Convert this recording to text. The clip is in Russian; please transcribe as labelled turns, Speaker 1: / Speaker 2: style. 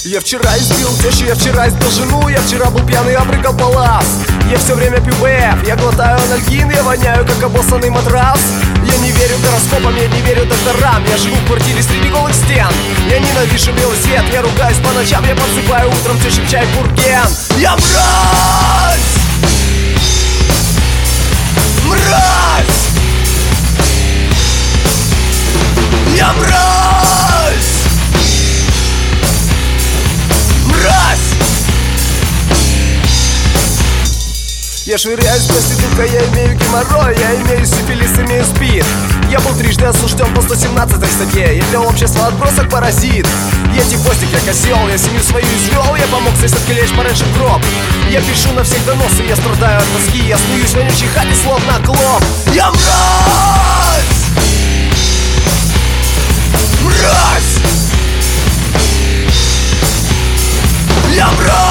Speaker 1: Я вчера избил тещу, я вчера избил жену. Я вчера был пьяный, я прыгал палас. Я все время пью БФ, я глотаю анальгин. Я воняю, как обоссанный матрас. Я не верю гороскопам, я не верю докторам. Я живу в квартире среди голых стен. Я ненавижу белый свет, я ругаюсь по ночам. Я подсыпаю утром тещи в чай бурген. Я мразь! Мразь! Я мразь! Мразь! Я швыряюсь проституткой, я имею геморрой. Я имею сифилис, имею СПИД. Я был трижды осужден по 117 статье. Я для общества отбросок паразит. Я типостик, я козел, я семью свою извел. Я помог соседке лечь пораньше в гроб. Я пишу на всех доносы, я страдаю от тоски. Я снуюсь в вонючей хате, словно клоп. Я мразь! Мразь! Я мразь!